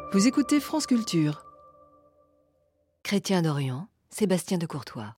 Vous écoutez France Culture. Chrétien d'Orient, Sébastien de Courtois.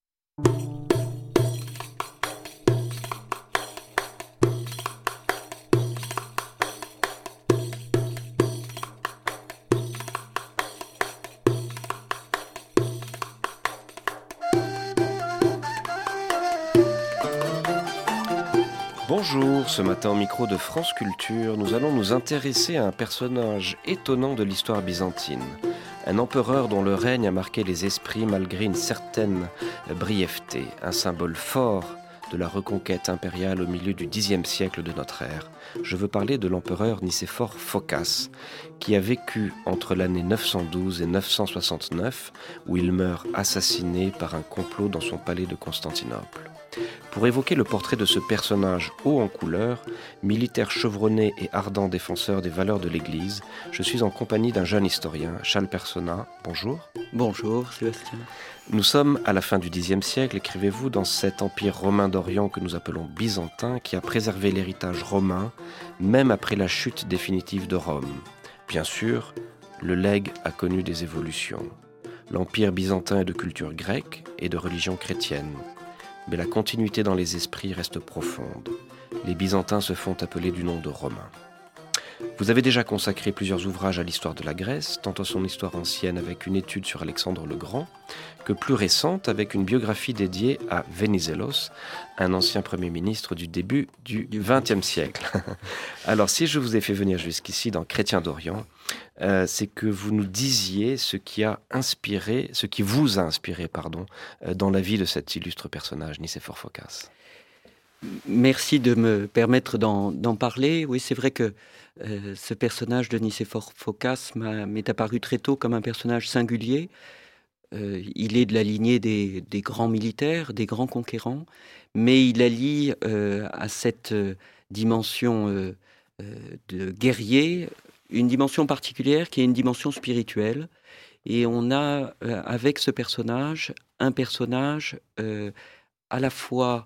Bonjour, ce matin au micro de France Culture, nous allons nous intéresser à un personnage étonnant de l'histoire byzantine. Un empereur dont le règne a marqué les esprits malgré une certaine brièveté, un symbole fort de la reconquête impériale au milieu du Xe siècle de notre ère. Je veux parler de l'empereur Nicéphore Phocas, qui a vécu entre l'année 912 et 969, où il meurt assassiné par un complot dans son palais de Constantinople. Pour évoquer le portrait de ce personnage haut en couleur, militaire chevronné et ardent défenseur des valeurs de l'Église, je suis en compagnie d'un jeune historien, Charles Personnaz. Bonjour. Bonjour Sébastien. Nous sommes à la fin du Xe siècle, écrivez-vous, dans cet empire romain d'Orient que nous appelons byzantin, qui a préservé l'héritage romain, même après la chute définitive de Rome. Bien sûr, le legs a connu des évolutions. L'empire byzantin est de culture grecque et de religion chrétienne. Mais la continuité dans les esprits reste profonde. Les Byzantins se font appeler du nom de Romains. Vous avez déjà consacré plusieurs ouvrages à l'histoire de la Grèce, tant à son histoire ancienne avec une étude sur Alexandre le Grand, que plus récente avec une biographie dédiée à Venizelos, un ancien Premier ministre du début du XXe siècle. Alors, si je vous ai fait venir jusqu'ici dans Chrétien d'Orient, c'est que vous nous disiez ce qui vous a inspiré, dans la vie de cet illustre personnage, Nicéphore Phocas. Merci de me permettre d'en parler. Oui, c'est vrai que ce personnage de Nicéphore Phocas m'est apparu très tôt comme un personnage singulier. Il est de la lignée des grands militaires, des grands conquérants, mais il allie à cette dimension de guerrier une dimension particulière qui est une dimension spirituelle. Et on a avec ce personnage un personnage à la fois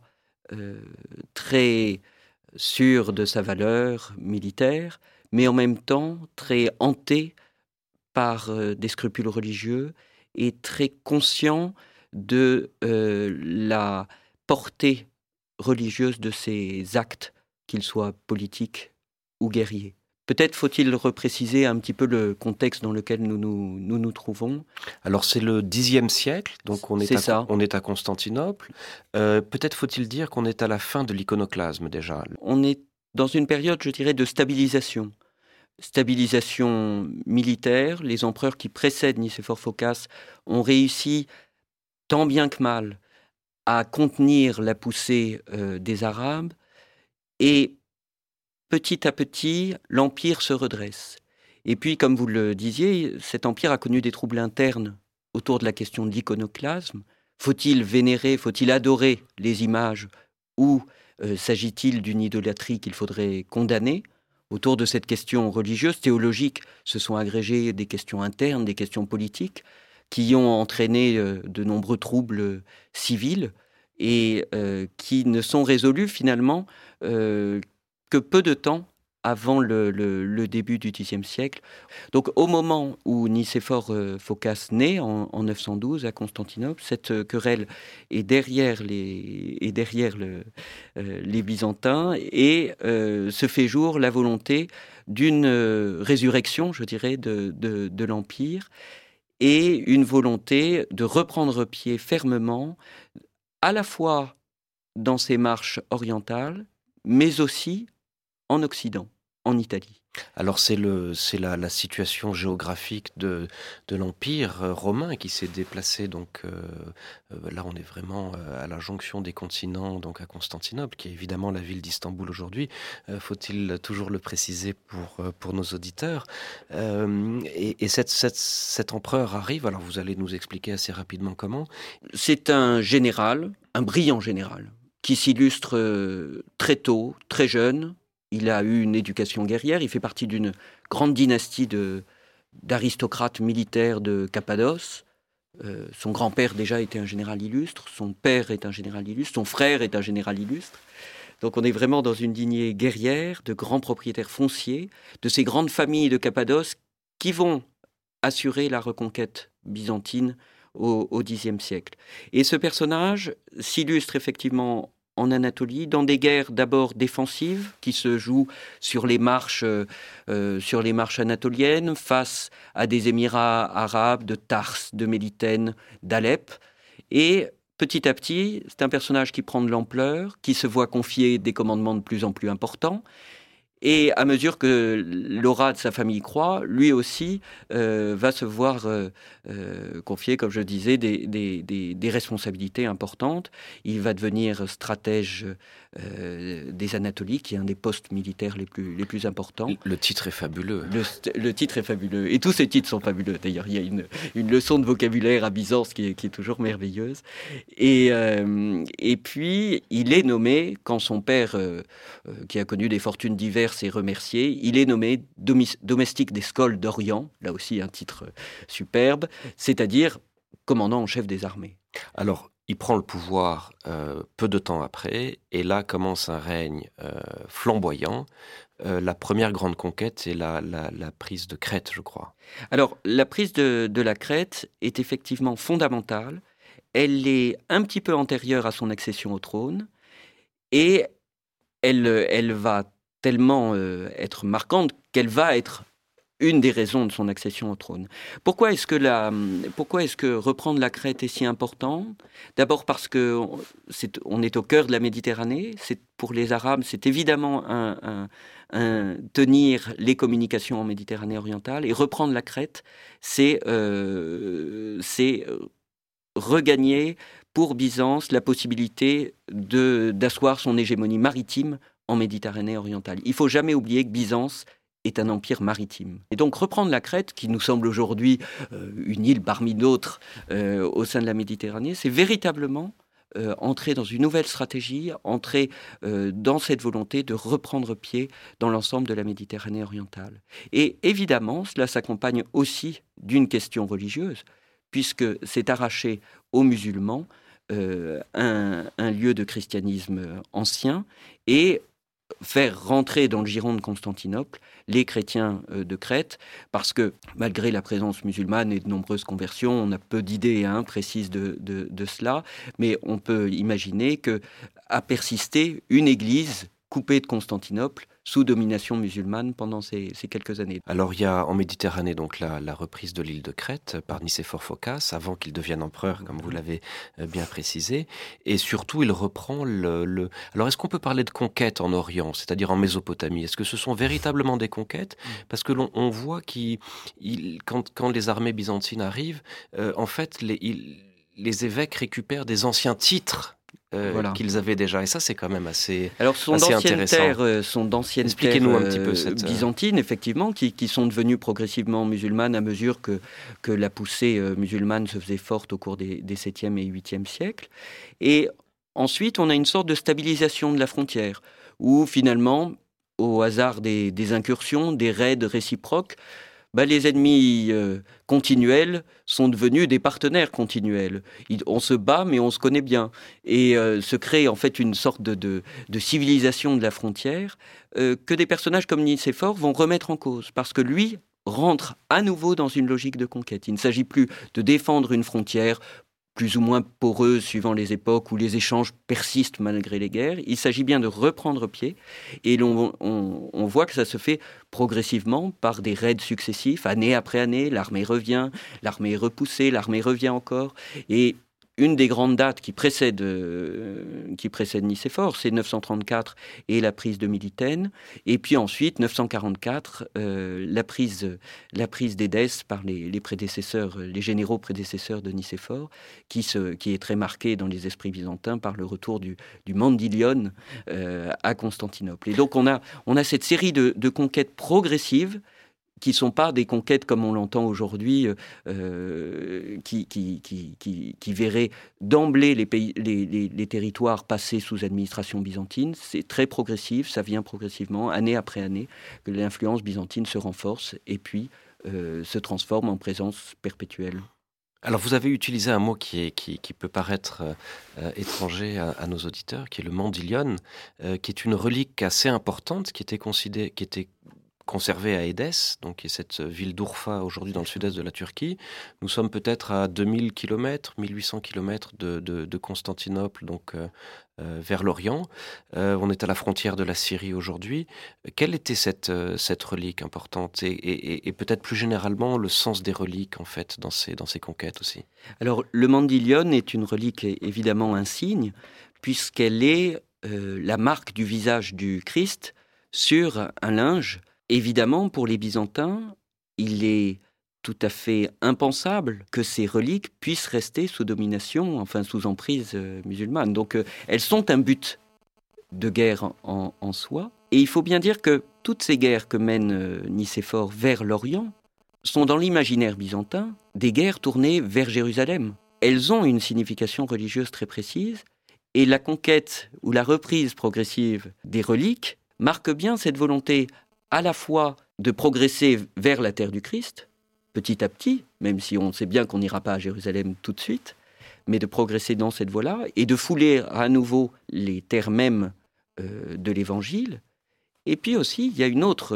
très sûr de sa valeur militaire, mais en même temps très hanté par des scrupules religieux et très conscient de la portée religieuse de ses actes, qu'ils soient politiques ou guerriers. Peut-être faut-il repréciser un petit peu le contexte dans lequel nous nous trouvons. Alors c'est le Xe siècle, donc on est à Constantinople. Peut-être faut-il dire qu'on est à la fin de l'iconoclasme déjà. On est dans une période, je dirais, de stabilisation. Stabilisation militaire. Les empereurs qui précèdent Nicéphore Phocas ont réussi, tant bien que mal, à contenir la poussée des Arabes. Et petit à petit, l'Empire se redresse. Et puis, comme vous le disiez, cet empire a connu des troubles internes autour de la question de l'iconoclasme. Faut-il vénérer, faut-il adorer les images ou s'agit-il d'une idolâtrie qu'il faudrait condamner ? Autour de cette question religieuse, théologique, se sont agrégées des questions internes, des questions politiques, qui ont entraîné de nombreux troubles civils et qui ne sont résolus finalement que peu de temps avant le début du Xe siècle. Donc au moment où Nicéphore Phocas naît, en 912 à Constantinople, cette querelle est derrière les Byzantins et se fait jour la volonté d'une résurrection, je dirais, de l'Empire et une volonté de reprendre pied fermement à la fois dans ses marches orientales, mais aussi en Occident, en Italie. Alors c'est la situation géographique de l'Empire romain qui s'est déplacé, donc là on est vraiment à la jonction des continents, donc à Constantinople, qui est évidemment la ville d'Istanbul aujourd'hui, faut-il toujours le préciser pour nos auditeurs. Et cet empereur arrive, alors vous allez nous expliquer assez rapidement comment. C'est un général, un brillant général, qui s'illustre très tôt, très jeune. Il a eu une éducation guerrière, il fait partie d'une grande dynastie d'aristocrates militaires de Cappadoce. Son grand-père déjà était un général illustre, son père est un général illustre, son frère est un général illustre. Donc on est vraiment dans une lignée guerrière de grands propriétaires fonciers, de ces grandes familles de Cappadoce qui vont assurer la reconquête byzantine au Xe siècle. Et ce personnage s'illustre effectivement en Anatolie, dans des guerres d'abord défensives qui se jouent sur les marches anatoliennes face à des émirats arabes de Tars, de Mélitène, d'Alep. Et petit à petit, c'est un personnage qui prend de l'ampleur, qui se voit confier des commandements de plus en plus importants. Et à mesure que l'aura de sa famille croît, lui aussi va se voir confier, comme je disais, des responsabilités importantes. Il va devenir stratège des Anatolies, qui est un des postes militaires les plus importants. Le titre est fabuleux. Le titre est fabuleux. Et tous ces titres sont fabuleux. D'ailleurs, il y a une leçon de vocabulaire à Byzance qui est toujours merveilleuse. Et puis, il est nommé, quand son père, qui a connu des fortunes diverses, est remercié, il est nommé domestique des Scoles d'Orient, là aussi un titre superbe, c'est-à-dire commandant en chef des armées. Alors, il prend le pouvoir peu de temps après, et là commence un règne flamboyant. La première grande conquête, c'est la prise de Crète, je crois. Alors, la prise de la Crète est effectivement fondamentale. Elle est un petit peu antérieure à son accession au trône, et elle va tellement être marquante qu'elle va être une des raisons de son accession au trône. Pourquoi est-ce que reprendre la Crète est si important ? D'abord parce que on est au cœur de la Méditerranée. Pour les Arabes, c'est évidemment tenir les communications en Méditerranée orientale. Et reprendre la Crète, c'est regagner pour Byzance la possibilité d'asseoir son hégémonie maritime en Méditerranée orientale. Il ne faut jamais oublier que Byzance est un empire maritime. Et donc reprendre la Crète, qui nous semble aujourd'hui une île parmi d'autres au sein de la Méditerranée, c'est véritablement entrer dans une nouvelle stratégie, entrer dans cette volonté de reprendre pied dans l'ensemble de la Méditerranée orientale. Et évidemment, cela s'accompagne aussi d'une question religieuse, puisque c'est arraché aux musulmans un lieu de christianisme ancien et faire rentrer dans le giron de Constantinople les chrétiens de Crète, parce que malgré la présence musulmane et de nombreuses conversions, on a peu d'idées précises de cela, mais on peut imaginer qu'a persisté une église coupée de Constantinople sous domination musulmane pendant ces quelques années. Alors il y a en Méditerranée donc la reprise de l'île de Crète par Nicéphore Phocas, avant qu'il devienne empereur, comme vous l'avez bien précisé, et surtout il reprend Alors est-ce qu'on peut parler de conquête en Orient, c'est-à-dire en Mésopotamie ? Est-ce que ce sont véritablement des conquêtes ? Parce que on voit quand les armées byzantines arrivent, en fait les évêques récupèrent des anciens titres qu'ils avaient déjà. Et ça, c'est quand même assez intéressant. Alors, sont d'anciennes Expliquez-nous terres un petit peu byzantines, effectivement, qui sont devenues progressivement musulmanes à mesure que la poussée musulmane se faisait forte au cours des 7e et 8e siècles. Et ensuite, on a une sorte de stabilisation de la frontière, où finalement, au hasard des incursions, des raids réciproques, les ennemis continuels sont devenus des partenaires continuels. On se bat, mais on se connaît bien. Et se crée en fait une sorte de civilisation de la frontière que des personnages comme Nicéphore vont remettre en cause. Parce que lui rentre à nouveau dans une logique de conquête. Il ne s'agit plus de défendre une frontière plus ou moins poreuse suivant les époques où les échanges persistent malgré les guerres. Il s'agit bien de reprendre pied et on voit que ça se fait progressivement par des raids successifs, année après année. L'armée revient, l'armée est repoussée, l'armée revient encore. Et une des grandes dates qui précède Nicéphore, c'est 934 et la prise de Mylitène, et puis ensuite 944 la prise d'Édesse par les prédécesseurs, les généraux prédécesseurs de Nicéphore, qui est très marqué dans les esprits byzantins par le retour du Mandylion à Constantinople. Et donc on a cette série de conquêtes progressives qui ne sont pas des conquêtes comme on l'entend aujourd'hui, qui verraient d'emblée les territoires passer sous administration byzantine. C'est très progressif, ça vient progressivement, année après année, que l'influence byzantine se renforce et puis se transforme en présence perpétuelle. Alors vous avez utilisé un mot qui peut paraître étranger à nos auditeurs, qui est le Mandylion, qui est une relique assez importante, qui était conservé à Édesse, donc qui est cette ville d'Urfa aujourd'hui dans le sud-est de la Turquie. Nous sommes peut-être à 2000 km, 1800 km de Constantinople, donc vers l'Orient. On est à la frontière de la Syrie aujourd'hui. Quelle était cette relique importante et peut-être plus généralement le sens des reliques en fait dans ces conquêtes aussi? Alors le mandylion est une relique évidemment insigne puisqu'elle est la marque du visage du Christ sur un linge. Évidemment, pour les Byzantins, il est tout à fait impensable que ces reliques puissent rester sous domination, enfin sous emprise musulmane. Donc elles sont un but de guerre en soi. Et il faut bien dire que toutes ces guerres que mène Nicéphore vers l'Orient sont dans l'imaginaire byzantin des guerres tournées vers Jérusalem. Elles ont une signification religieuse très précise et la conquête ou la reprise progressive des reliques marque bien cette volonté à la fois de progresser vers la terre du Christ, petit à petit, même si on sait bien qu'on n'ira pas à Jérusalem tout de suite, mais de progresser dans cette voie-là et de fouler à nouveau les terres mêmes de l'Évangile. Et puis aussi, il y a une autre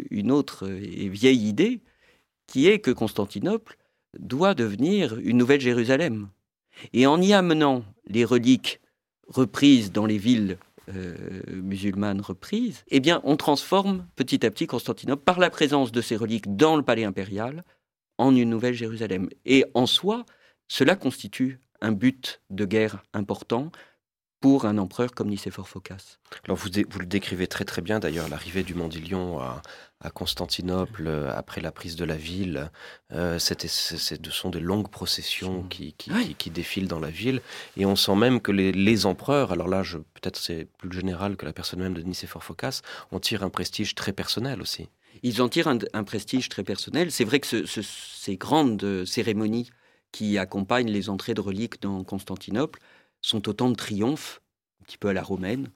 et vieille idée qui est que Constantinople doit devenir une nouvelle Jérusalem. Et en y amenant les reliques reprises dans les villes musulmanes reprises, eh bien, on transforme petit à petit Constantinople par la présence de ces reliques dans le palais impérial en une nouvelle Jérusalem. Et en soi, cela constitue un but de guerre important pour un empereur comme Nicéphore Phocas. Alors vous le décrivez très très bien d'ailleurs, l'arrivée du Mandylion à Constantinople après la prise de la ville. Ce sont des longues processions qui défilent dans la ville. Et on sent même que les empereurs, alors là peut-être c'est plus général que la personne même de Nicéphore Phocas, en tirent un prestige très personnel aussi. Ils en tirent un prestige très personnel. C'est vrai que ces grandes cérémonies qui accompagnent les entrées de reliques dans Constantinople sont autant de triomphes, un petit peu à la romaine,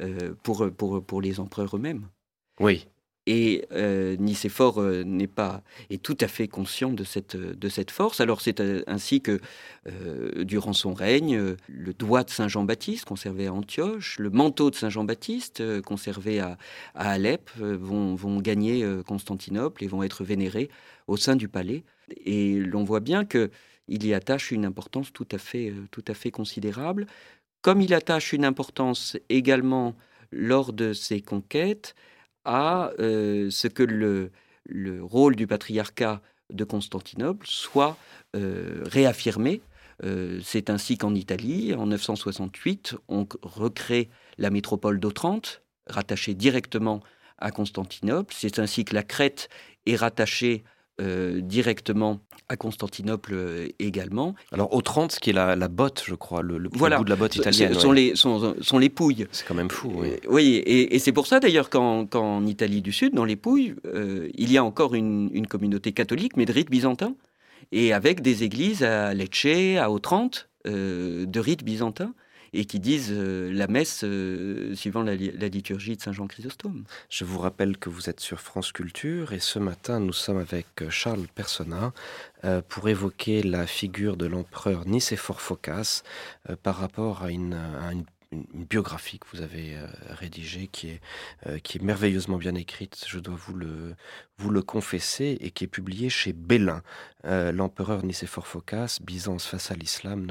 pour les empereurs eux-mêmes. Oui. Et Nicéphore est tout à fait conscient de cette force. Alors c'est ainsi que, durant son règne, le doigt de Saint Jean-Baptiste, conservé à Antioche, le manteau de Saint Jean-Baptiste, conservé à Alep, vont gagner Constantinople et vont être vénérés au sein du palais. Et l'on voit bien qu'il y attache une importance tout à fait considérable. Comme il attache une importance également lors de ses conquêtes à ce que le rôle du patriarcat de Constantinople soit réaffirmé. C'est ainsi qu'en Italie, en 968, on recrée la métropole d'Otrante, rattachée directement à Constantinople. C'est ainsi que la Crète est rattachée directement à Constantinople également. Alors Otrante, qui est la botte, je crois, le bout de la botte italienne. Sont les Pouilles. C'est quand même fou, oui. Oui, et c'est pour ça d'ailleurs qu'en Italie du Sud, dans les Pouilles, il y a encore une communauté catholique, mais de rite byzantin, et avec des églises à Lecce, à Otrante, de rite byzantin, et qui disent la messe suivant la liturgie de Saint Jean Chrysostome. Je vous rappelle que vous êtes sur France Culture et ce matin nous sommes avec Charles Personnat pour évoquer la figure de l'empereur Nicéphore Phocas par rapport à une biographie que vous avez rédigée qui est merveilleusement bien écrite, je dois vous le confesser, et qui est publiée chez Belin. L'empereur Nicéphore Phocas, Byzance face à l'islam,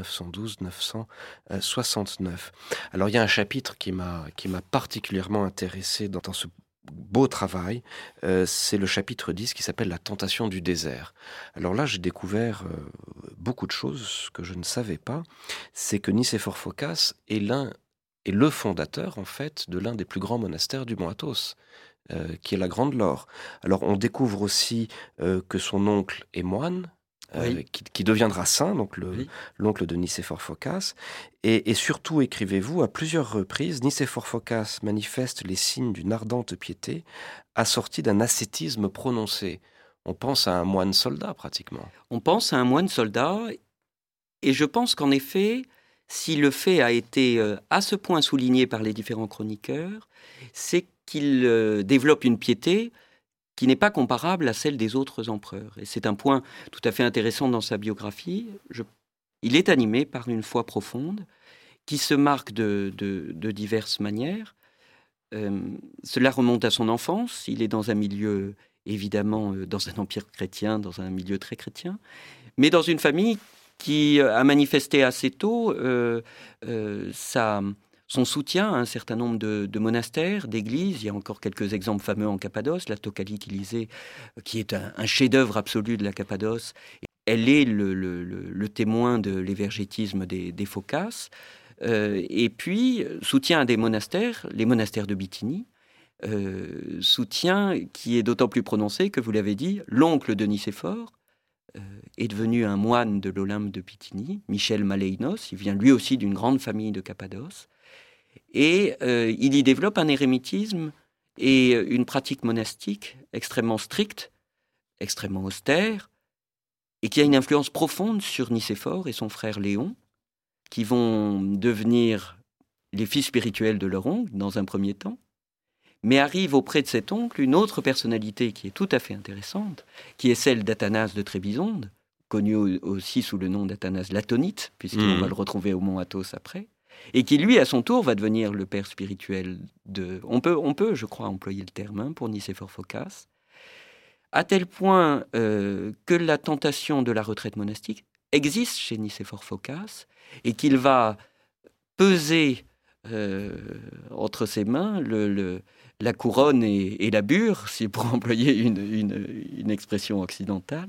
912-969. Alors il y a un chapitre qui m'a particulièrement intéressé dans ce beau travail, c'est le chapitre 10 qui s'appelle « La tentation du désert ». Alors là, j'ai découvert beaucoup de choses que je ne savais pas. C'est que Nicéphore Phocas est le fondateur, en fait, de l'un des plus grands monastères du Mont Athos, qui est la Grande Laure. Alors, on découvre aussi que son oncle est moine, Oui. qui deviendra saint, donc Oui. l'oncle de Nicéphore Phocas. Et surtout, écrivez-vous, à plusieurs reprises, Nicéphore Phocas manifeste les signes d'une ardente piété, assortie d'un ascétisme prononcé. On pense à un moine soldat, pratiquement. On pense à un moine soldat, et je pense qu'en effet, si le fait a été à ce point souligné par les différents chroniqueurs, c'est qu'il développe une piété qui n'est pas comparable à celle des autres empereurs. Et c'est un point tout à fait intéressant dans sa biographie. Il est animé par une foi profonde qui se marque de diverses manières. Cela remonte à son enfance. Il est dans un milieu, évidemment, dans un empire chrétien, dans un milieu très chrétien, mais dans une famille qui a manifesté assez tôt son soutien à un certain nombre de monastères, d'églises. Il y a encore quelques exemples fameux en Cappadoce, la Tokhali Kilisé, qui est un chef-d'œuvre absolu de la Cappadoce. Elle est le témoin de l'évergétisme des Phocas. Et puis, soutien à des monastères, les monastères de Bithynie, soutien qui est d'autant plus prononcé que, vous l'avez dit, l'oncle de Nicéphore est devenu un moine de l'Olympe de Bithynie, Michel Maleinos. Il vient lui aussi d'une grande famille de Cappadoce. Et il y développe un érémitisme et une pratique monastique extrêmement stricte, extrêmement austère, et qui a une influence profonde sur Nicéphore et son frère Léon, qui vont devenir les fils spirituels de leur oncle dans un premier temps. Mais arrive auprès de cet oncle une autre personnalité qui est tout à fait intéressante, qui est celle d'Athanase de Trébizonde, connu aussi sous le nom d'Athanase l'Atonite, puisqu'on va le retrouver au mont Athos après, et qui, lui, à son tour, va devenir le père spirituel de... On peut, je crois, employer le terme pour Nicéphore Phocas, à tel point que la tentation de la retraite monastique existe chez Nicéphore Phocas, et qu'il va peser entre ses mains la couronne et la bure, si pour employer une expression occidentale,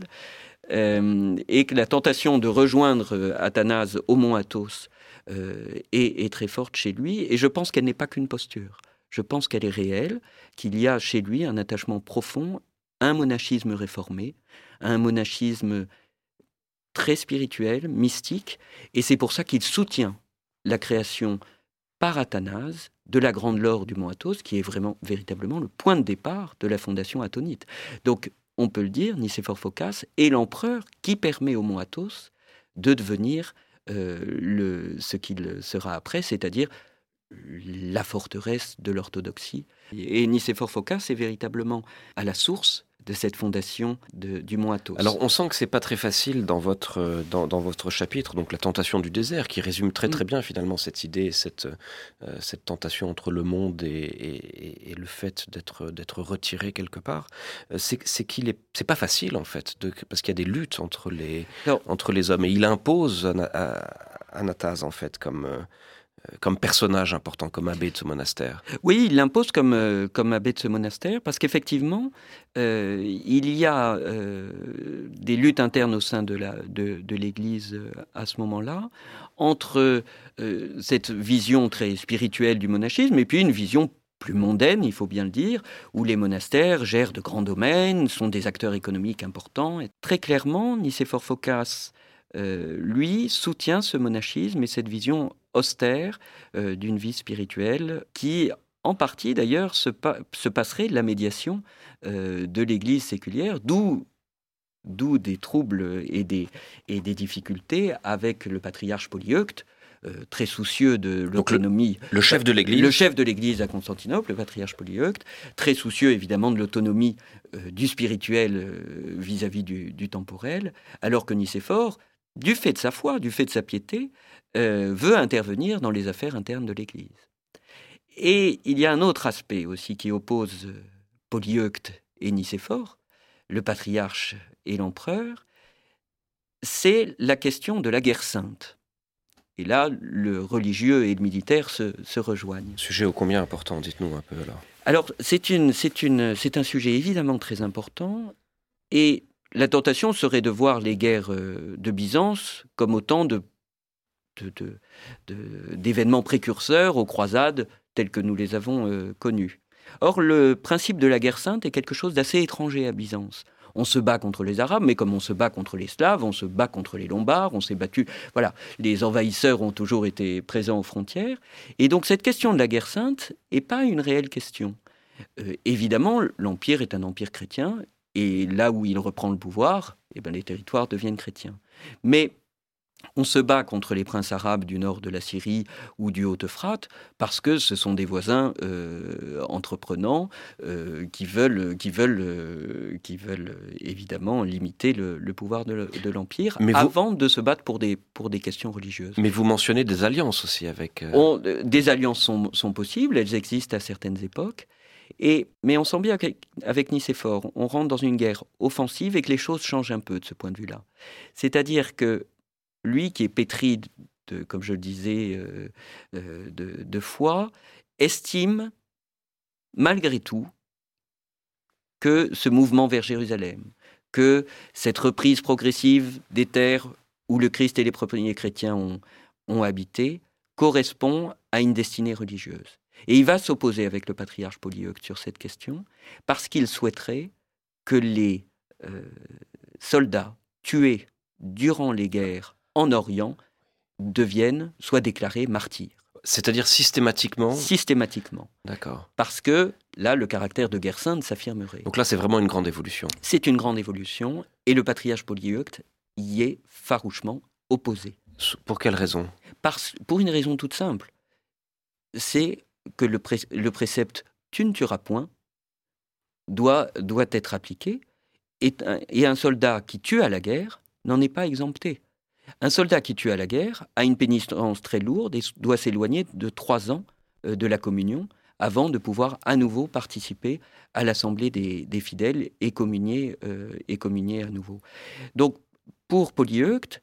et que la tentation de rejoindre Athanase au mont Athos est très forte chez lui, et je pense qu'elle n'est pas qu'une posture. Je pense qu'elle est réelle, qu'il y a chez lui un attachement profond à un monachisme réformé, à un monachisme très spirituel, mystique, et c'est pour ça qu'il soutient la création par Athanase de la Grande Laure du mont Athos, qui est véritablement le point de départ de la fondation athonite. Donc, on peut le dire, Nicéphore Phocas est l'empereur qui permet au mont Athos de devenir ce qu'il sera après, c'est-à-dire la forteresse de l'orthodoxie. Et Nicéphore Phocas est véritablement à la source de cette fondation du mont Athos. Alors on sent que c'est pas très facile dans votre chapitre, donc la tentation du désert, qui résume très très bien finalement cette idée, cette tentation entre le monde et le fait d'être retiré quelque part. C'est pas facile en fait, parce qu'il y a des luttes entre les hommes, et il impose Anatase en fait comme personnage important, comme abbé de ce monastère. Oui, il l'impose comme abbé de ce monastère, parce qu'effectivement, il y a des luttes internes au sein de l'Église à ce moment-là, entre cette vision très spirituelle du monachisme et puis une vision plus mondaine, il faut bien le dire, où les monastères gèrent de grands domaines, sont des acteurs économiques importants. Et très clairement, Nicéphore Phocas, lui, soutient ce monachisme et cette vision austère d'une vie spirituelle qui, en partie d'ailleurs, se passerait de la médiation de l'Église séculière, d'où des troubles et des difficultés avec le patriarche Polyeucte, très soucieux de l'autonomie. Le chef de l'Église. Le chef de l'Église à Constantinople, le patriarche Polyeucte, très soucieux évidemment de l'autonomie du spirituel vis-à-vis du temporel, alors que Nicéphore, du fait de sa foi, du fait de sa piété, veut intervenir dans les affaires internes de l'Église. Et il y a un autre aspect aussi qui oppose Polyeucte et Nicéphore, le patriarche et l'empereur, c'est la question de la guerre sainte. Et là, le religieux et le militaire se rejoignent. Sujet ô combien important, dites-nous un peu alors. Alors, c'est un sujet évidemment très important, et la tentation serait de voir les guerres de Byzance comme autant d'événements précurseurs aux croisades telles que nous les avons connues. Or, le principe de la guerre sainte est quelque chose d'assez étranger à Byzance. On se bat contre les Arabes, mais comme on se bat contre les Slaves, on se bat contre les Lombards, on s'est battu... Voilà, les envahisseurs ont toujours été présents aux frontières. Et donc, cette question de la guerre sainte n'est pas une réelle question. Évidemment, l'Empire est un empire chrétien, et là où il reprend le pouvoir, les territoires deviennent chrétiens. Mais On se bat contre les princes arabes du nord de la Syrie ou du Haut-Euphrate parce que ce sont des voisins entreprenants qui veulent évidemment limiter le pouvoir de l'Empire avant de se battre pour des questions religieuses. Mais vous mentionnez des alliances aussi avec... Des alliances sont possibles, elles existent à certaines époques. Mais on sent bien qu'avec Nicéphore, on rentre dans une guerre offensive et que les choses changent un peu de ce point de vue-là. C'est-à-dire que lui, qui est pétri, comme je le disais, de foi, estime, malgré tout, que ce mouvement vers Jérusalem, que cette reprise progressive des terres où le Christ et les premiers chrétiens ont habité, correspond à une destinée religieuse. Et il va s'opposer avec le patriarche Polyeucte sur cette question, parce qu'il souhaiterait que les soldats tués durant les guerres en Orient soient déclarés martyrs. C'est-à-dire systématiquement ? Systématiquement. D'accord. Parce que là, le caractère de guerre sainte s'affirmerait. Donc là, c'est vraiment une grande évolution. C'est une grande évolution, et le patriarche Polyeucte y est farouchement opposé. Pour quelle raison ? Pour une raison toute simple. C'est que le précepte « tu ne tueras point » doit être appliqué, et un soldat qui tue à la guerre n'en est pas exempté. Un soldat qui tue à la guerre a une pénitence très lourde et doit s'éloigner de 3 ans de la communion avant de pouvoir à nouveau participer à l'assemblée des fidèles et communier à nouveau. Donc, pour Polyeucte,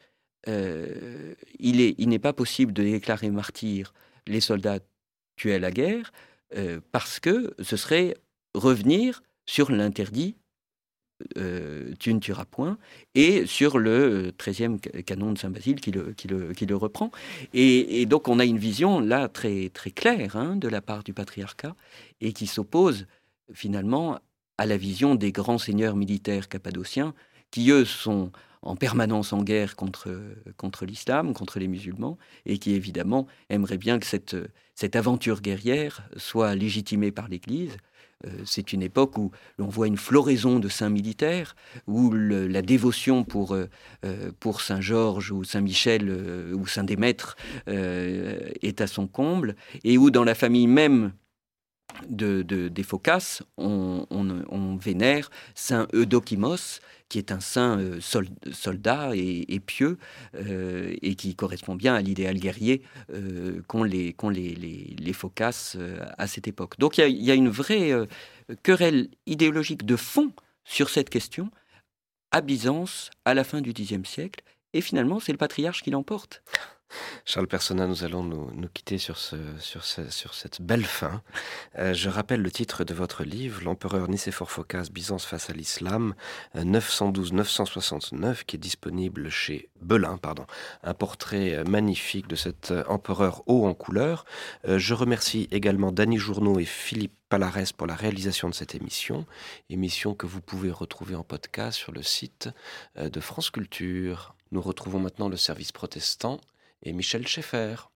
il n'est pas possible de déclarer martyrs les soldats tués à la guerre parce que ce serait revenir sur l'interdit tu ne tueras point, et sur le 13e canon de Saint-Basile qui le reprend. Et donc on a une vision là très, très claire de la part du patriarcat, et qui s'oppose finalement à la vision des grands seigneurs militaires cappadociens, qui eux sont en permanence en guerre contre l'islam, contre les musulmans, et qui évidemment aimeraient bien que cette aventure guerrière soit légitimée par l'Église. C'est une époque où l'on voit une floraison de saints militaires, où la dévotion pour Saint Georges ou Saint Michel ou Saint Démètre est à son comble, et où dans la famille même des Phocas, on vénère Saint Eudokimos, qui est un saint soldat et pieux, et qui correspond bien à l'idéal guerrier qu'ont les Phocas à cette époque. Donc il y a une vraie querelle idéologique de fond sur cette question à Byzance à la fin du Xe siècle, et finalement c'est le patriarche qui l'emporte. Charles Personnaz, nous allons nous quitter sur cette belle fin. Je rappelle le titre de votre livre, L'empereur Nicéphore Phocas, Byzance face à l'islam, 912-969, qui est disponible chez Belin. Un portrait magnifique de cet empereur haut en couleur. Je remercie également Dany Journeau et Philippe Palares pour la réalisation de cette émission que vous pouvez retrouver en podcast sur le site de France Culture. Nous retrouvons maintenant le service protestant et Michel Schaeffer.